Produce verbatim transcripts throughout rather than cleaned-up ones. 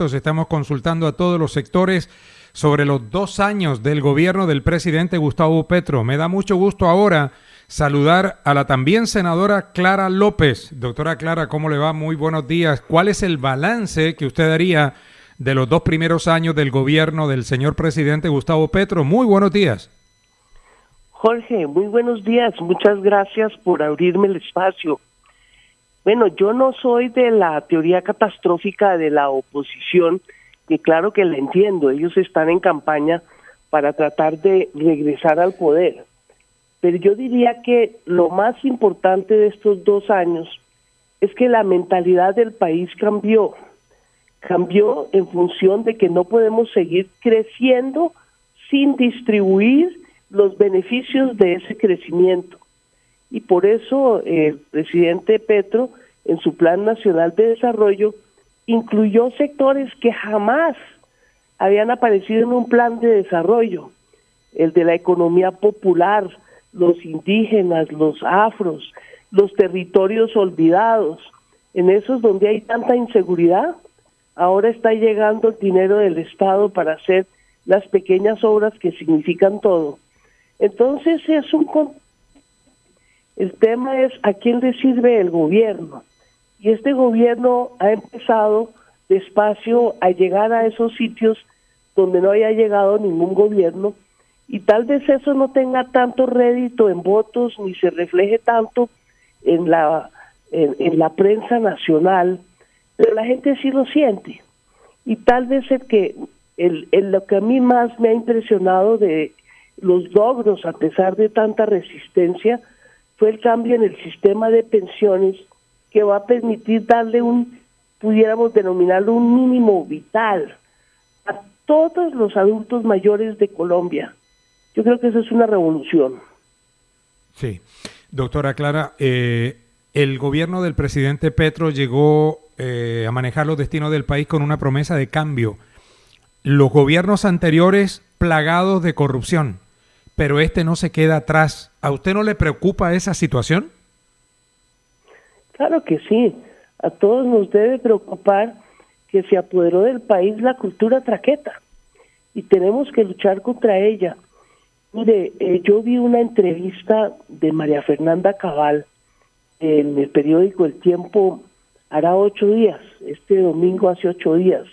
Estamos consultando a todos los sectores sobre los dos años del gobierno del presidente Gustavo Petro. Me da mucho gusto ahora saludar a la también senadora Clara López. Doctora Clara, ¿cómo le va? Muy buenos días. ¿Cuál es el balance que usted daría de los dos primeros años del gobierno del señor presidente Gustavo Petro? Muy buenos días. Jorge, muy buenos días. Muchas gracias por abrirme el espacio. Bueno, yo no soy de la teoría catastrófica de la oposición, y claro que la entiendo, ellos están en campaña para tratar de regresar al poder. Pero yo diría que lo más importante de estos dos años es que la mentalidad del país cambió. Cambió en función de que no podemos seguir creciendo sin distribuir los beneficios de ese crecimiento. Y por eso eh, el presidente Petro, en su Plan Nacional de Desarrollo, incluyó sectores que jamás habían aparecido en un plan de desarrollo. El de la economía popular, los indígenas, los afros, los territorios olvidados. En esos donde hay tanta inseguridad, ahora está llegando el dinero del Estado para hacer las pequeñas obras que significan todo. Entonces es un... El tema es a quién le sirve el gobierno. Y este gobierno ha empezado despacio a llegar a esos sitios donde no haya llegado ningún gobierno, y tal vez eso no tenga tanto rédito en votos ni se refleje tanto en la en, en la prensa nacional, pero la gente sí lo siente. Y tal vez el que el, el lo que a mí más me ha impresionado de los logros a pesar de tanta resistencia fue el cambio en el sistema de pensiones, que va a permitir darle un, pudiéramos denominarlo un mínimo vital a todos los adultos mayores de Colombia. Yo creo que eso es una revolución. Sí. Doctora Clara, eh, el gobierno del presidente Petro llegó eh, a manejar los destinos del país con una promesa de cambio. Los gobiernos anteriores plagados de corrupción, pero este no se queda atrás. ¿A usted no le preocupa esa situación? Claro que sí. A todos nos debe preocupar que se apoderó del país la cultura traqueta y tenemos que luchar contra ella. Mire, eh, yo vi una entrevista de María Fernanda Cabal en el periódico El Tiempo hará ocho días, este domingo hace ocho días,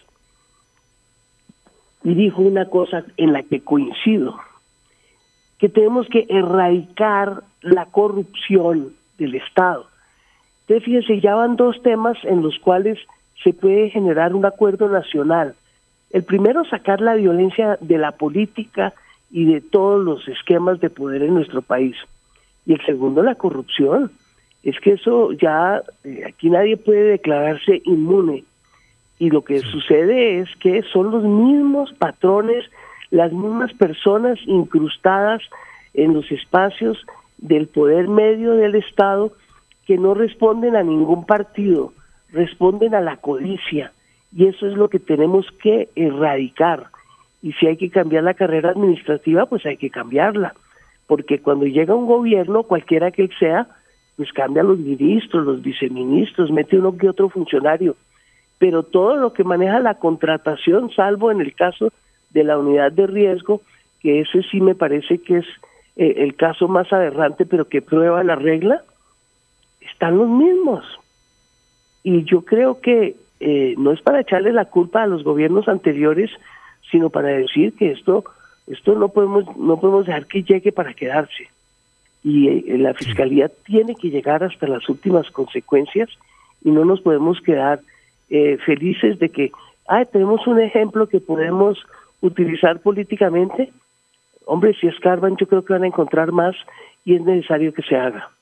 y dijo una cosa en la que coincido, que tenemos que erradicar la corrupción del Estado. Entonces, fíjense, ya van dos temas en los cuales se puede generar un acuerdo nacional. El primero, sacar la violencia de la política y de todos los esquemas de poder en nuestro país. Y el segundo, la corrupción. Es que eso ya, eh, aquí nadie puede declararse inmune. Y lo que sí sucede es que son los mismos patrones, las mismas personas incrustadas en los espacios del poder medio del Estado, que no responden a ningún partido, responden a la codicia, y eso es lo que tenemos que erradicar. Y si hay que cambiar la carrera administrativa, pues hay que cambiarla, porque cuando llega un gobierno, cualquiera que él sea, pues cambia los ministros, los viceministros, mete uno que otro funcionario, pero todo lo que maneja la contratación, salvo en el caso de la unidad de riesgo, que ese sí me parece que es eh, el caso más aberrante, pero que prueba la regla, están los mismos. Y yo creo que eh, no es para echarle la culpa a los gobiernos anteriores, sino para decir que esto esto no podemos no podemos dejar que llegue para quedarse. Y eh, la Fiscalía tiene que llegar hasta las últimas consecuencias y no nos podemos quedar eh, felices de que ah, tenemos un ejemplo que podemos utilizar políticamente. Hombre, si escarban, yo creo que van a encontrar más y es necesario que se haga.